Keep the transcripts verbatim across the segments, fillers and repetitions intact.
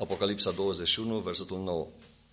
Apocalipsa douăzeci și unu, versetul nouă.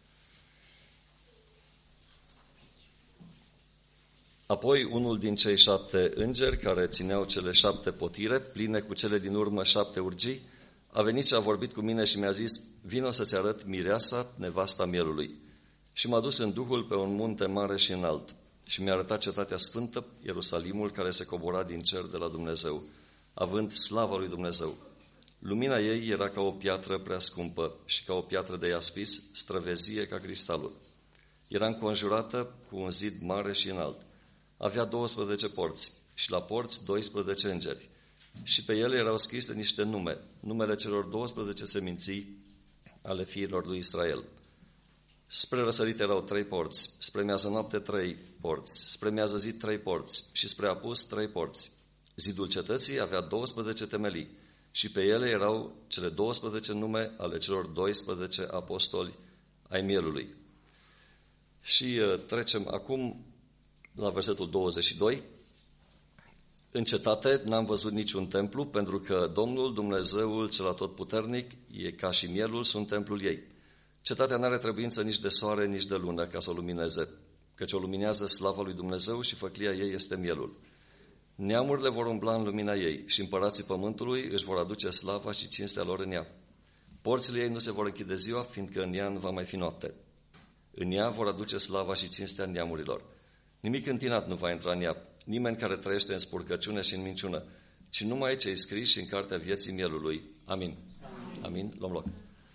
Apoi unul din cei șapte îngeri care țineau cele șapte potire, pline cu cele din urmă șapte urgii, a venit și a vorbit cu mine și mi-a zis: vino să-ți arăt mireasa, nevasta mielului. Și m-a dus în Duhul pe un munte mare și înalt și mi-a arătat cetatea sfântă, Ierusalimul, care se cobora din cer de la Dumnezeu, având slava lui Dumnezeu. Lumina ei era ca o piatră prea scumpă și ca o piatră de iaspis, străvezie ca cristalul. Era înconjurată cu un zid mare și înalt. Avea douăsprezece porți și la porți doisprezece îngeri. Și pe ele erau scrise niște nume, numele celor douăsprezece seminții ale fiilor lui Israel. Spre răsărit erau trei porți, spre miază noapte trei porți, spre miază zi trei porți și spre apus trei porți. Zidul cetății avea douăsprezece temelii și pe ele erau cele douăsprezece nume ale celor doisprezece apostoli ai mielului. Și uh, trecem acum la versetul douăzeci și doi. În cetate n-am văzut niciun templu, pentru că Domnul, Dumnezeul cel atotputernic, e ca și mielul, sunt templul ei. Cetatea n-are trebuință nici de soare, nici de lună ca să o lumineze, căci o luminează slava lui Dumnezeu și făclia ei este mielul. Neamurile vor umbla în lumina ei și împărații pământului își vor aduce slava și cinstea lor în ea. Porțile ei nu se vor închide ziua, fiindcă în ea nu va mai fi noapte. În ea vor aduce slava și cinstea neamurilor. Nimic întinat nu va intra în ea, nimeni care trăiește în spurcăciune și în minciună, ci numai cei scriși în cartea vieții mielului. Amin. Amin. Amin. Luăm loc.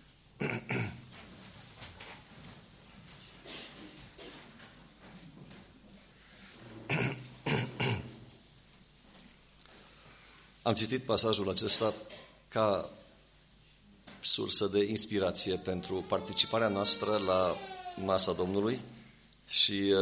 Am citit pasajul acesta ca sursă de inspirație pentru participarea noastră la masa Domnului și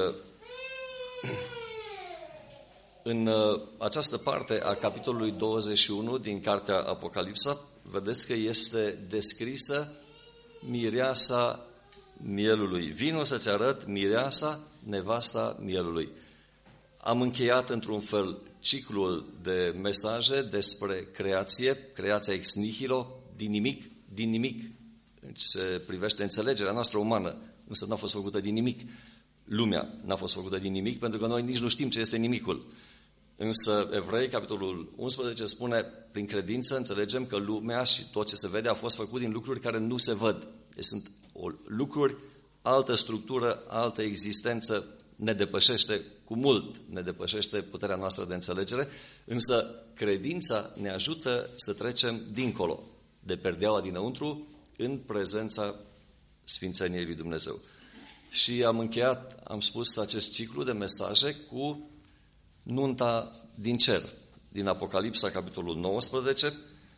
în această parte a capitolului douăzeci și unu din cartea Apocalipsa, vedeți că este descrisă mireasa mielului. Vino să-ți arăt mireasa, nevasta mielului. Am încheiat într-un fel ciclul de mesaje despre creație, creația ex nihilo, din nimic, din nimic. Se privește înțelegerea noastră umană, însă n-a fost făcută din nimic. Lumea n-a fost făcută din nimic, pentru că noi nici nu știm ce este nimicul. Însă Evrei, capitolul unsprezece, spune, prin credință înțelegem că lumea și tot ce se vede a fost făcut din lucruri care nu se văd. Deci sunt lucruri, altă structură, altă existență, ne depășește cu mult, ne depășește puterea noastră de înțelegere, însă credința ne ajută să trecem dincolo de perdeaua dinăuntru în prezența Sfințeniei lui Dumnezeu. Și am încheiat, am spus, acest ciclu de mesaje cu nunta din cer, din Apocalipsa, capitolul nouăsprezece,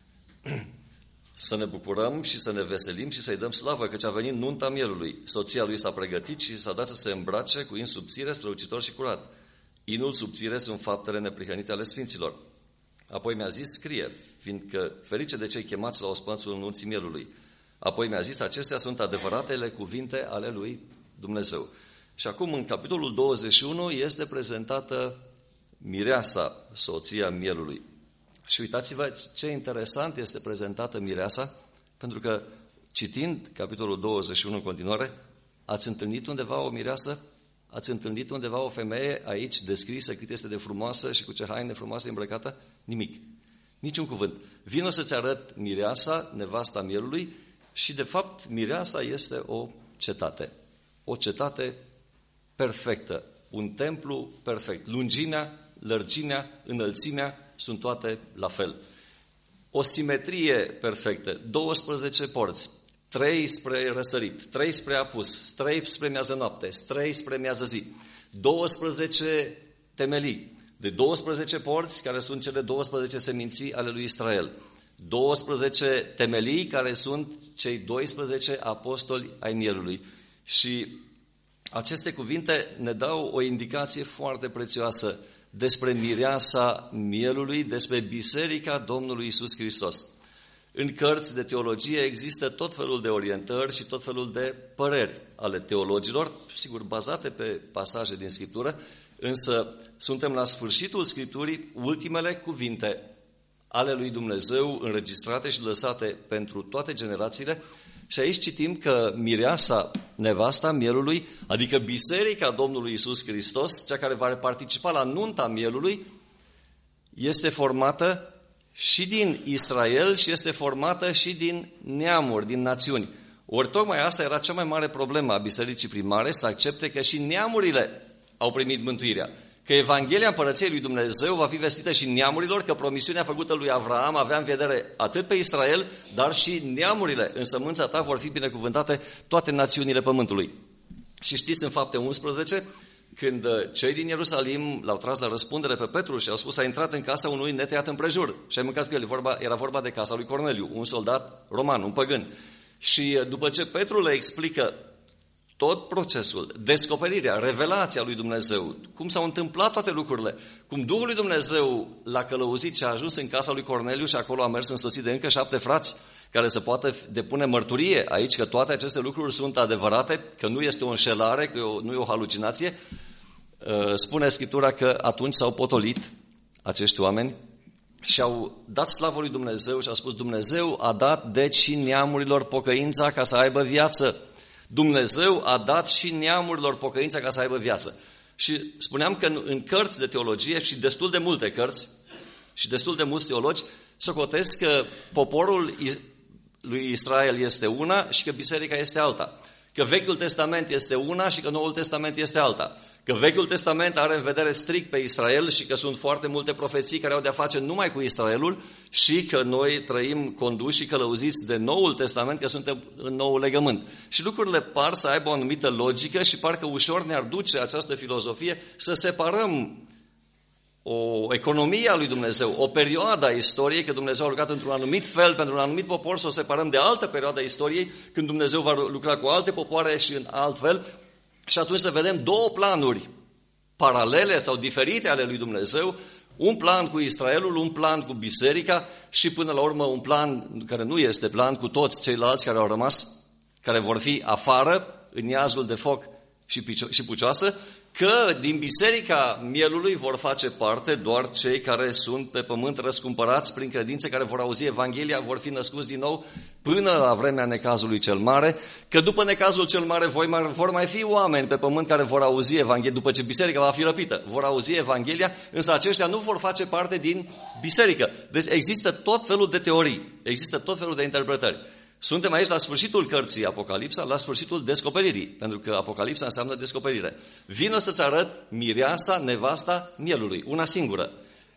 să ne bucurăm și să ne veselim și să-i dăm slavă, căci a venit nunta mielului. Soția lui s-a pregătit și s-a dat să se îmbrace cu in subțire, strălucitor și curat. Inul subțire sunt faptele neprihănite ale sfinților. Apoi mi-a zis, scrie, fiindcă ferice de cei chemați la ospățul nunții mielului. Apoi mi-a zis, acestea sunt adevăratele cuvinte ale lui Dumnezeu. Și acum, în capitolul douăzeci și unu, este prezentată mireasa, soția mielului. Și uitați-vă ce interesant este prezentată mireasa, pentru că citind capitolul douăzeci și unu în continuare, ați întâlnit undeva o mireasă? Ați întâlnit undeva o femeie aici descrisă cât este de frumoasă și cu ce haine frumoase îmbrăcată? Nimic. Niciun cuvânt. Vino să-ți arăt mireasa, nevasta mielului, și de fapt mireasa este o cetate. O cetate perfectă. Un templu perfect. Lungimea, lărgimea, înălțimea sunt toate la fel. O simetrie perfectă. douăsprezece porți. Trei spre răsărit, trei spre apus, trei spre miază noapte, trei spre miază zi. douăsprezece temelii. De douăsprezece porți, care sunt cele douăsprezece seminții ale lui Israel. douăsprezece temelii, care sunt cei doisprezece apostoli ai mielului. Și aceste cuvinte ne dau o indicație foarte prețioasă despre mireasa mielului, despre Biserica Domnului Iisus Hristos. În cărți de teologie există tot felul de orientări și tot felul de păreri ale teologilor, sigur bazate pe pasaje din Scriptură, însă suntem la sfârșitul Scripturii, ultimele cuvinte ale lui Dumnezeu înregistrate și lăsate pentru toate generațiile, Și aici citim că mireasa, nevasta mielului, adică biserica Domnului Iisus Hristos, cea care va participa la nunta mielului, este formată și din Israel și este formată și din neamuri, din națiuni. Ori tocmai asta era cea mai mare problemă a bisericii primare, să accepte că și neamurile au primit mântuirea. Că Evanghelia Împărăției lui Dumnezeu va fi vestită și neamurilor, că promisiunea făcută lui Avraam avea în vedere atât pe Israel, dar și neamurile. În sămânța ta vor fi binecuvântate toate națiunile pământului. Și știți în Fapte unsprezece, când cei din Ierusalim l-au tras la răspundere pe Petru și au spus: a intrat în casa unui netăiat împrejur și ai mâncat cu el. Vorba, era vorba de casa lui Corneliu, un soldat roman, un păgân. Și după ce Petru le explică tot procesul, descoperirea, revelația lui Dumnezeu, cum s-au întâmplat toate lucrurile, cum Duhul lui Dumnezeu l-a călăuzit și a ajuns în casa lui Corneliu și acolo a mers însoțit de încă șapte frați care să poată depune mărturie aici că toate aceste lucruri sunt adevărate, că nu este o înșelare, că nu e o halucinație, spune Scriptura că atunci s-au potolit acești oameni și au dat slavă lui Dumnezeu și au spus: Dumnezeu a dat deci și neamurilor pocăința ca să aibă viață. Dumnezeu a dat și neamurilor pocăința ca să aibă viață. Și spuneam că în, în cărți de teologie și destul de multe cărți și destul de mulți teologi socotesc că poporul lui Israel este una și că biserica este alta. Că Vechiul Testament este una și că Noul Testament este alta. Că Vechiul Testament are în vedere strict pe Israel și că sunt foarte multe profeții care au de-a face numai cu Israelul și că noi trăim conduși și călăuziți de Noul Testament, că suntem în noul legământ. Și lucrurile par să aibă o anumită logică și parcă ușor ne-ar duce această filozofie să separăm o economie a lui Dumnezeu, o perioadă a istoriei, că Dumnezeu a lucrat într-un anumit fel pentru un anumit popor, să o separăm de altă perioadă a istoriei, când Dumnezeu va lucra cu alte popoare și în alt fel. Și atunci să vedem două planuri paralele sau diferite ale lui Dumnezeu, un plan cu Israelul, un plan cu biserica și până la urmă un plan care nu este plan cu toți ceilalți care au rămas, care vor fi afară, în iazul de foc și, picio- și pucioasă, că din biserica mielului vor face parte doar cei care sunt pe pământ răscumpărați prin credință, care vor auzi Evanghelia, vor fi născuți din nou până la vremea necazului cel mare, că după necazul cel mare vor mai fi oameni pe pământ care vor auzi Evanghelia, după ce biserica va fi răpită, vor auzi Evanghelia, însă aceștia nu vor face parte din biserică. Deci există tot felul de teorii, există tot felul de interpretări. Suntem aici la sfârșitul cărții Apocalipsa, la sfârșitul descoperirii, pentru că Apocalipsa înseamnă descoperire. Vină să-ți arăt mireasa, nevasta mielului, una singură.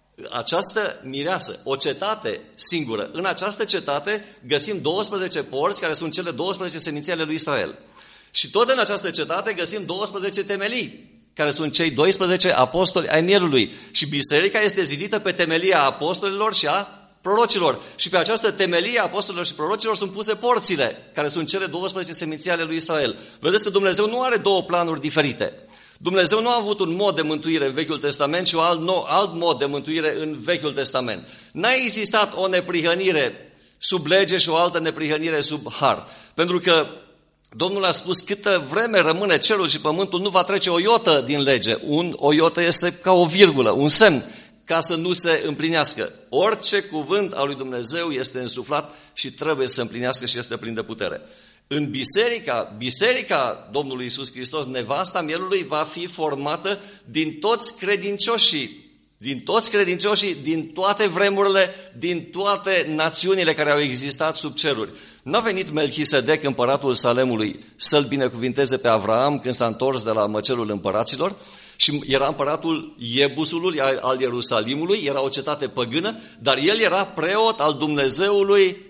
Această mireasă, o cetate singură. În această cetate găsim douăsprezece porți, care sunt cele douăsprezece seminții ale lui Israel. Și tot în această cetate găsim douăsprezece temelii, care sunt cei doisprezece apostoli ai mielului. Și biserica este zidită pe temelia apostolilor și a prorocilor. Și pe această temelie a apostolilor și prorocilor sunt puse porțile, care sunt cele douăsprezece seminții ale lui Israel. Vedeți că Dumnezeu nu are două planuri diferite. Dumnezeu nu a avut un mod de mântuire în Vechiul Testament și un alt, nou, alt mod de mântuire în Vechiul Testament. N-a existat o neprihănire sub lege și o altă neprihănire sub har. Pentru că Domnul a spus: câtă vreme rămâne cerul și pământul, nu va trece o iotă din lege. Un, o iotă este ca o virgulă, un semn, ca să nu se împlinească. Orice cuvânt al lui Dumnezeu este însuflat și trebuie să se împlinească și este plin de putere. În biserica, biserica Domnului Iisus Hristos, nevasta mielului, va fi formată din toți credincioșii, din toți credincioșii, din toate vremurile, din toate națiunile care au existat sub ceruri. N-a venit Melchisedec, împăratul Salemului, să-l binecuvinteze pe Avraam când s-a întors de la măcelul împăraților, și era împăratul Iebusului al Ierusalimului, era o cetate păgână, dar el era preot al Dumnezeului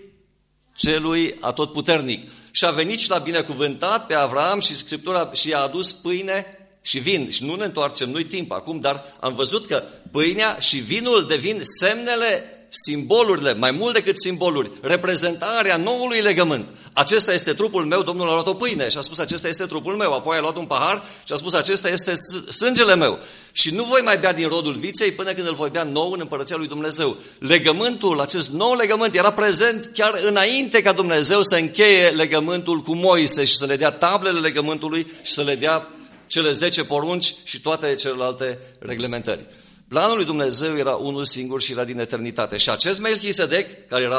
celui atotputernic. Și a venit și l-a binecuvântat pe Avraam și Scriptura și a adus pâine și vin. Și nu ne întoarcem, nu-i timp acum, dar am văzut că pâinea și vinul devin semnele, simbolurile, mai mult decât simboluri, reprezentarea noului legământ. Acesta este trupul meu, Domnul a luat o pâine și a spus: acesta este trupul meu. Apoi a luat un pahar și a spus: acesta este sângele meu. Și nu voi mai bea din rodul viței până când îl voi bea nou în împărăția lui Dumnezeu. Legământul, acest nou legământ, era prezent chiar înainte ca Dumnezeu să încheie legământul cu Moise și să le dea tablele legământului și să le dea cele zece porunci și toate celelalte reglementări. Planul lui Dumnezeu era unul singur și era din eternitate. Și acest Melchisedec, care era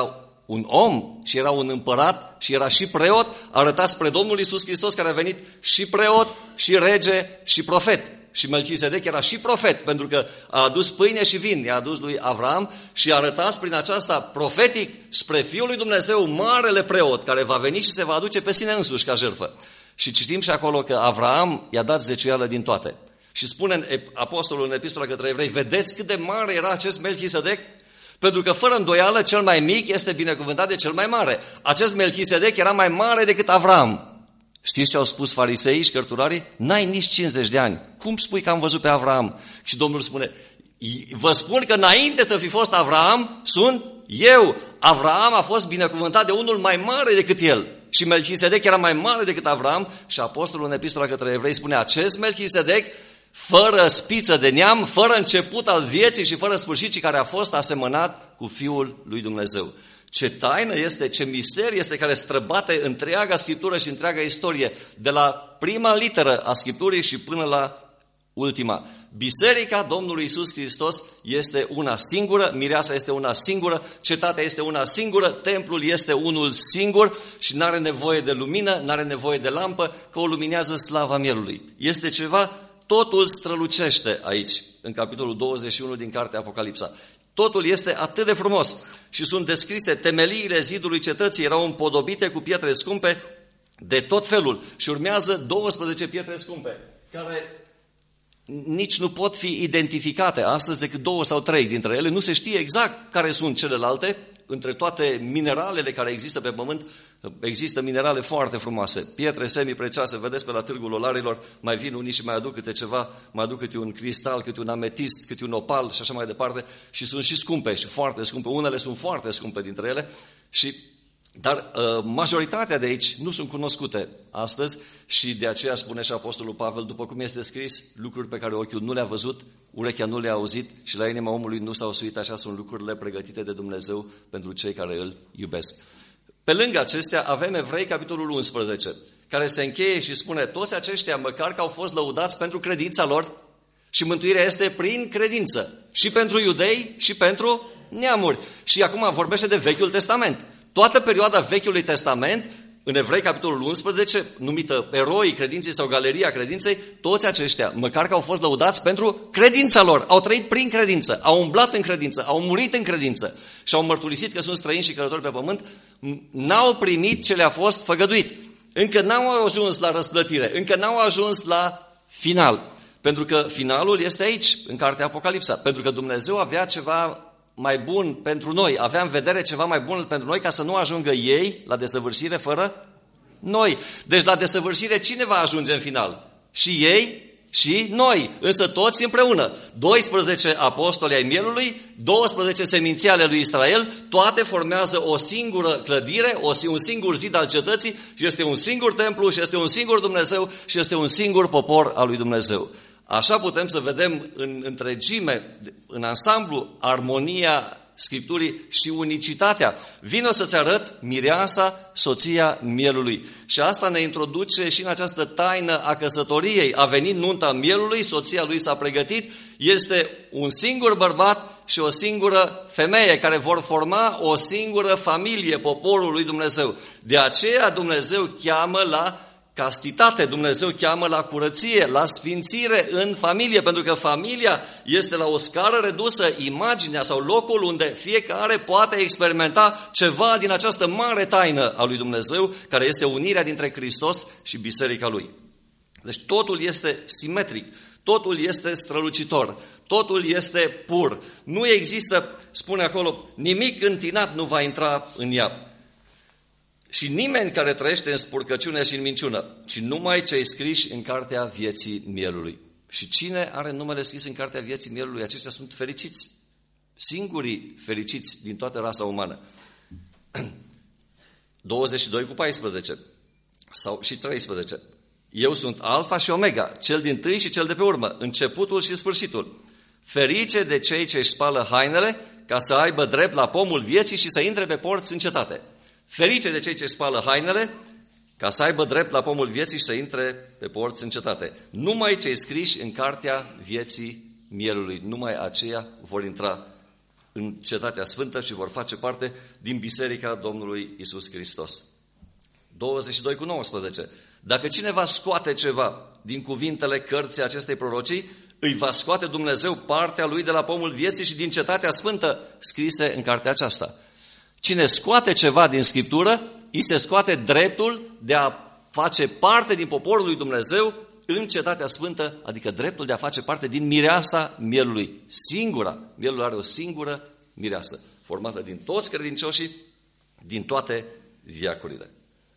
un om și era un împărat și era și preot, arăta spre Domnul Iisus Hristos care a venit și preot, și rege, și profet. Și Melchisedec era și profet, pentru că a adus pâine și vin, i-a adus lui Avram și arăta prin aceasta profetic spre Fiul lui Dumnezeu, marele preot, care va veni și se va aduce pe sine însuși ca jertfă. Și citim și acolo că Avram i-a dat zeciuială din toate. Și spune apostolul în epistola către evrei, vedeți cât de mare era acest Melchisedec? Pentru că fără îndoială cel mai mic este binecuvântat de cel mai mare. Acest Melchisedec era mai mare decât Avram. Știți ce au spus fariseii și cărturarii? N-ai nici cincizeci de ani. Cum spui că am văzut pe Avram? Și Domnul spune, vă spun că înainte să fi fost Avram, sunt eu. Avram a fost binecuvântat de unul mai mare decât el. Și Melchisedec era mai mare decât Avram. Și apostolul în epistola către evrei spune, acest Melchisedec, fără spiță de neam, fără început al vieții și fără sfârșit, și care a fost asemănat cu Fiul lui Dumnezeu. Ce taină este, ce mister este care străbate întreaga Scriptură și întreaga istorie, de la prima literă a Scripturii și până la ultima. Biserica Domnului Iisus Hristos este una singură, mireasa este una singură, cetatea este una singură, templul este unul singur și nu are nevoie de lumină, nu are nevoie de lampă, că o luminează slava mielului. Este ceva, totul strălucește aici, în capitolul douăzeci și unu din cartea Apocalipsa. Totul este atât de frumos și sunt descrise temeliile zidului cetății, erau împodobite cu pietre scumpe de tot felul și urmează douăsprezece pietre scumpe, care nici nu pot fi identificate astăzi decât două sau trei dintre ele. Nu se știe exact care sunt celelalte. Între toate mineralele care există pe pământ, există minerale foarte frumoase, pietre semi-precioase, vedeți pe la Târgul Olarilor, mai vin unii și mai aduc câte ceva, mai aduc câte un cristal, câte un ametist, câte un opal și așa mai departe, și sunt și scumpe și foarte scumpe, unele sunt foarte scumpe dintre ele, și, dar majoritatea de aici nu sunt cunoscute astăzi și de aceea spune și Apostolul Pavel, după cum este scris, lucruri pe care ochiul nu le-a văzut, urechea nu le-a auzit și la inima omului nu s-au suit, așa sunt lucrurile pregătite de Dumnezeu pentru cei care îl iubesc. Pe lângă acestea avem Evrei, capitolul unsprezece, care se încheie și spune, toți aceștia, măcar că au fost lăudați pentru credința lor, și mântuirea este prin credință, și pentru iudei și pentru neamuri. Și acum vorbește de Vechiul Testament. Toată perioada Vechiului Testament, în Evrei, capitolul unsprezece, numită Eroii Credinței sau Galeria Credinței, toți aceștia, măcar că au fost lăudați pentru credința lor, au trăit prin credință, au umblat în credință, au murit în credință și au mărturisit că sunt străini și călători pe pământ, n-au primit ce le-a fost făgăduit. Încă n-au ajuns la răsplătire, încă n-au ajuns la final. Pentru că finalul este aici, în cartea Apocalipsa. Pentru că Dumnezeu avea ceva mai bun pentru noi, avea în vedere ceva mai bun pentru noi, ca să nu ajungă ei la desăvârșire fără noi. Deci la desăvârșire cine va ajunge în final? Și ei și noi, însă toți împreună. doisprezece apostoli ai mielului, douăsprezece seminții ale lui Israel, toate formează o singură clădire, un singur zid al cetății și este un singur templu și este un singur Dumnezeu și este un singur popor al lui Dumnezeu. Așa putem să vedem în întregime, în ansamblu, armonia Scripturii și unicitatea. Vino să-ți arăt mireasa, soția mielului. Și asta ne introduce și în această taină a căsătoriei. A venit nunta mielului, soția lui s-a pregătit, este un singur bărbat și o singură femeie care vor forma o singură familie, poporul lui Dumnezeu. De aceea Dumnezeu cheamă la castitate, Dumnezeu cheamă la curăție, la sfințire în familie, pentru că familia este la o scară redusă imaginea sau locul unde fiecare poate experimenta ceva din această mare taină a lui Dumnezeu, care este unirea dintre Hristos și biserica lui. Deci totul este simetric, totul este strălucitor, totul este pur. Nu există, spune acolo, nimic întinat nu va intra în ea. Și nimeni care trăiește în spurcăciune și în minciună, ci numai cei scriși în cartea vieții mielului. Și cine are numele scris în cartea vieții mielului, aceștia sunt fericiți. Singurii fericiți din toată rasa umană. douăzeci și doi cu paisprezece sau și treisprezece. Eu sunt Alfa și Omega, cel dintâi și cel de pe urmă, începutul și sfârșitul. Ferice de cei ce își spală hainele, ca să aibă drept la pomul vieții și să intre pe porți în cetate. Ferice de cei ce spală hainele, ca să aibă drept la pomul vieții și să intre pe porți în cetate. Numai cei scriși în cartea vieții mielului, numai aceia vor intra în Cetatea Sfântă și vor face parte din Biserica Domnului Iisus Hristos. douăzeci și doi cu nouăsprezece. Dacă cineva scoate ceva din cuvintele cărții acestei prorocii, îi va scoate Dumnezeu partea lui de la pomul vieții și din Cetatea Sfântă scrise în cartea aceasta. Cine scoate ceva din Scriptură, îi se scoate dreptul de a face parte din poporul lui Dumnezeu în Cetatea Sfântă, adică dreptul de a face parte din mireasa mielului. Singura, mielul are o singură mireasă, formată din toți credincioșii, din toate veacurile.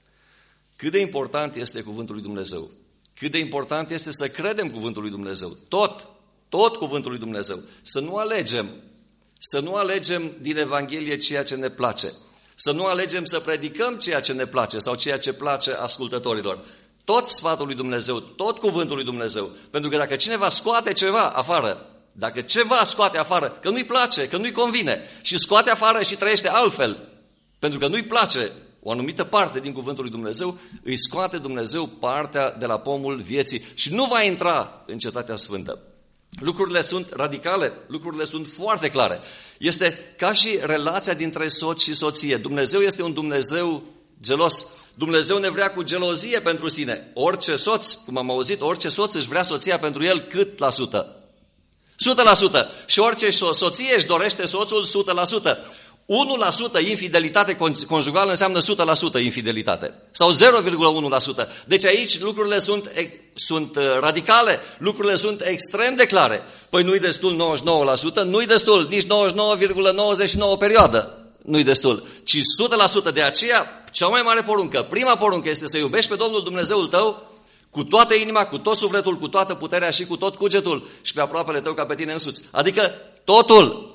Cât de important este cuvântul lui Dumnezeu? Cât de important este să credem cuvântul lui Dumnezeu? Tot, tot cuvântul lui Dumnezeu. Să nu alegem, să nu alegem din Evanghelie ceea ce ne place. Să nu alegem să predicăm ceea ce ne place sau ceea ce place ascultătorilor. Tot sfatul lui Dumnezeu, tot cuvântul lui Dumnezeu. Pentru că dacă cineva scoate ceva afară, dacă ceva scoate afară, că nu-i place, că nu-i convine, și scoate afară și trăiește altfel, pentru că nu-i place o anumită parte din cuvântul lui Dumnezeu, îi scoate Dumnezeu partea de la pomul vieții și nu va intra în Cetatea Sfântă. Lucrurile sunt radicale, lucrurile sunt foarte clare. Este ca și relația dintre soț și soție. Dumnezeu este un Dumnezeu gelos. Dumnezeu ne vrea cu gelozie pentru sine. Orice soț, cum am auzit, orice soț își vrea soția pentru el cât la sută? o sută la sută. Și orice soție își dorește soțul o sută la sută. unu la sută infidelitate conjugală înseamnă o sută la sută infidelitate. Sau zero virgulă unu la sută. Deci aici lucrurile sunt, sunt radicale, lucrurile sunt extrem de clare. Păi nu-i destul nouăzeci și nouă la sută, nu-i destul nici nouăzeci și nouă virgulă nouăzeci și nouă perioadă. Nu-i destul, ci o sută la sută. De aceea, cea mai mare poruncă, prima poruncă este să iubești pe Domnul Dumnezeul tău cu toată inima, cu tot sufletul, cu toată puterea și cu tot cugetul și pe aproapele tău ca pe tine însuți. Adică totul.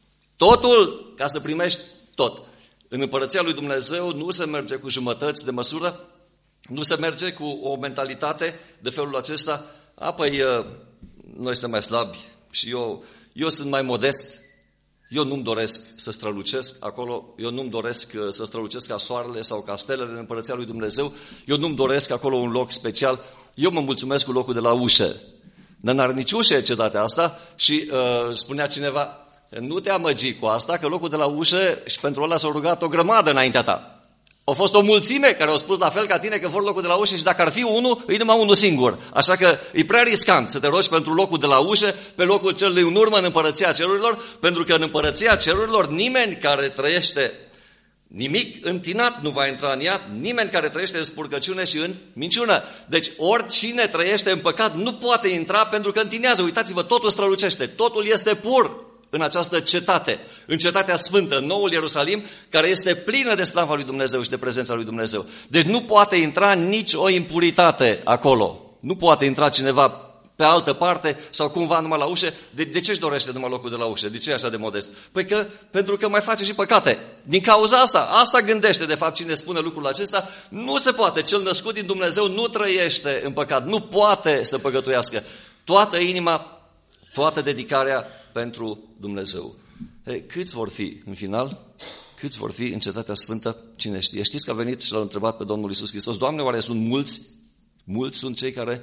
Totul, ca să primești tot. În Împărăția lui Dumnezeu nu se merge cu jumătăți de măsură, nu se merge cu o mentalitate de felul acesta, a, păi, noi suntem mai slabi și eu, eu sunt mai modest, eu nu-mi doresc să strălucesc acolo, eu nu-mi doresc să strălucesc ca soarele sau ca stelele în Împărăția lui Dumnezeu, eu nu-mi doresc acolo un loc special, eu mă mulțumesc cu locul de la ușă. Dar n-are nici ușă cetatea asta și uh, spunea cineva, nu te amăgi cu asta, că locul de la ușă și pentru ăla s-au rugat o grămadă înaintea ta. Au fost o mulțime care au spus la fel ca tine că vor locul de la ușă și dacă ar fi unul, e numai unul singur. Așa că e prea riscant să te rogi pentru locul de la ușă, pe locul celui în urmă în Împărăția Cerurilor, pentru că în Împărăția Cerurilor nimeni care trăiește nimic întinat nu va intra în ea, nimeni care trăiește în spurcăciune și în minciună. Deci oricine trăiește în păcat nu poate intra pentru că întinează. Uitați-vă, totul strălucește, totul este pur în această cetate, în Cetatea Sfântă, în Noul Ierusalim, care este plină de slava lui Dumnezeu și de prezența lui Dumnezeu. Deci nu poate intra nici o impuritate acolo. Nu poate intra cineva pe altă parte sau cumva numai la ușă. De, de ce își dorește numai locul de la ușă? De ce e așa de modest? Păi că, pentru că mai face și păcate. Din cauza asta, asta gândește de fapt cine spune lucrul acesta. Nu se poate. Cel născut din Dumnezeu nu trăiește în păcat. Nu poate să păcătuiască. Toată inima, toată dedicarea pentru Dumnezeu. Hey, câți vor fi în final? Câți vor fi în Cetatea Sfântă? Cine știe? Știți că a venit și l-a întrebat pe Domnul Iisus Hristos, Doamne, oare sunt mulți? Mulți sunt cei care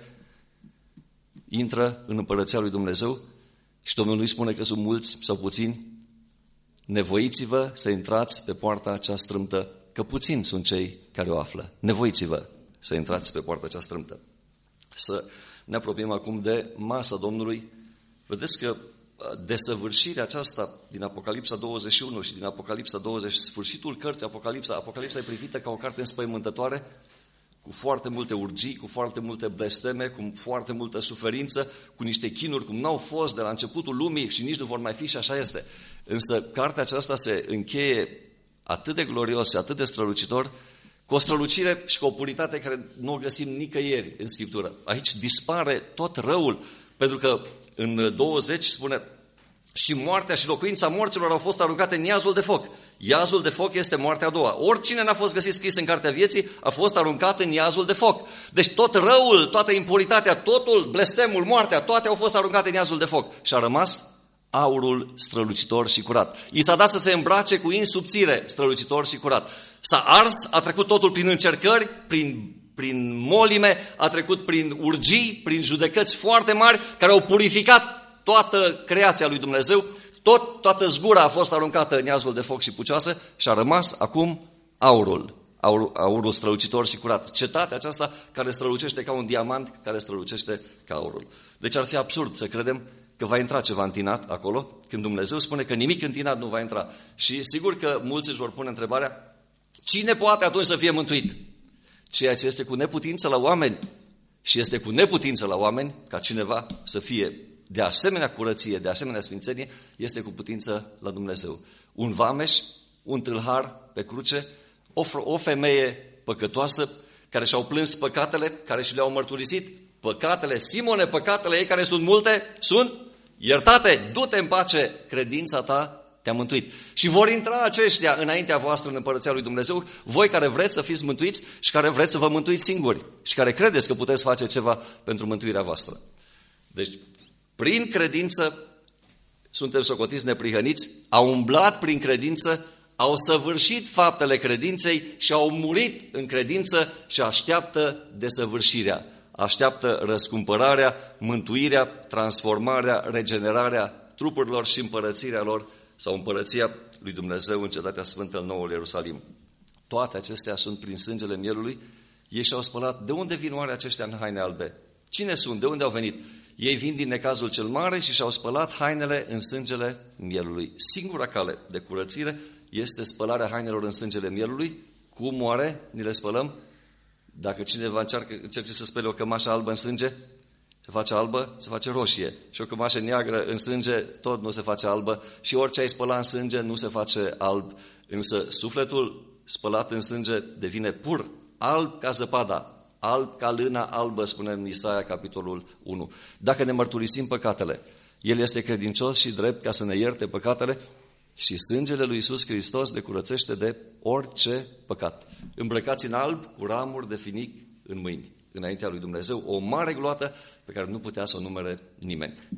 intră în Împărăția lui Dumnezeu? Și Domnul nu-i spune că sunt mulți sau puțini? Nevoiți-vă să intrați pe poarta cea strâmtă, că puțini sunt cei care o află. Nevoiți-vă să intrați pe poarta cea strâmtă. Să ne apropiem acum de masa Domnului. Vedeți că desăvârșirea aceasta din Apocalipsa douăzeci și unu și din Apocalipsa douăzeci, sfârșitul cărții Apocalipsa, Apocalipsa e privită ca o carte înspăimântătoare, cu foarte multe urgii, cu foarte multe blesteme, cu foarte multă suferință, cu niște chinuri, cum n-au fost de la începutul lumii și nici nu vor mai fi și așa este. Însă cartea aceasta se încheie atât de glorios și atât de strălucitor, cu o strălucire și cu o puritate care nu o găsim nicăieri în Scriptură. Aici dispare tot răul, pentru că în douăzeci spune, și moartea și locuința morților au fost aruncate în iazul de foc. Iazul de foc este moartea a doua. Oricine n-a fost găsit scris în cartea vieții a fost aruncat în iazul de foc. Deci tot răul, toată impuritatea, totul, blestemul, moartea, toate au fost aruncate în iazul de foc. Și a rămas aurul strălucitor și curat. I s-a dat să se îmbrace cu ins subțire, strălucitor și curat. S-a ars, a trecut totul prin încercări, prin prin molime, a trecut prin urgii, prin judecăți foarte mari, care au purificat toată creația lui Dumnezeu, tot, toată zgura a fost aruncată în iazul de foc și pucioasă și a rămas acum aurul. Aur, aurul strălucitor și curat. Cetatea aceasta care strălucește ca un diamant, care strălucește ca aurul. Deci ar fi absurd să credem că va intra ceva întinat acolo, când Dumnezeu spune că nimic întinat nu va intra. Și sigur că mulți își vor pune întrebarea, cine poate atunci să fie mântuit? Ceea ce este cu neputință la oameni și este cu neputință la oameni ca cineva să fie de asemenea curăție, de asemenea sfințenie, este cu putință la Dumnezeu. Un vameș, un tâlhar pe cruce, o, o femeie păcătoasă care și-au plâns păcatele, care și le-au mărturisit păcatele, Simone, păcatele ei care sunt multe, sunt iertate, du-te în pace, credința ta te-a mântuit. Și vor intra aceștia înaintea voastră în Împărăția lui Dumnezeu, voi care vreți să fiți mântuiți și care vreți să vă mântuiți singuri și care credeți că puteți face ceva pentru mântuirea voastră. Deci, prin credință, suntem socotiți neprihăniți, au umblat prin credință, au săvârșit faptele credinței și au murit în credință și așteaptă desăvârșirea. Așteaptă răscumpărarea, mântuirea, transformarea, regenerarea trupurilor și împărățirea lor sau împărăția lui Dumnezeu în Cetatea Sfântă, în Noul Ierusalim. Toate acestea sunt prin sângele mielului. Ei și-au spălat. De unde vin oare aceștia în haine albe? Cine sunt? De unde au venit? Ei vin din necazul cel mare și și-au spălat hainele în sângele mielului. Singura cale de curățire este spălarea hainelor în sângele mielului. Cum oare ni le spălăm? Dacă cineva încearcă, încerce să spele o cămașă albă în sânge, se face albă, se face roșie. Și o cămașă neagră în sânge, tot nu se face albă. Și orice ai spăla în sânge, nu se face alb. Însă sufletul spălat în sânge devine pur, alb ca zăpada, alb ca lâna albă, spune în Isaia, capitolul unu. Dacă ne mărturisim păcatele, El este credincios și drept ca să ne ierte păcatele și sângele lui Iisus Hristos ne curățește de orice păcat. Îmbrăcați în alb cu ramuri de finic în mâini, înaintea lui Dumnezeu, o mare gloată pe care nu putea să o numere nimeni.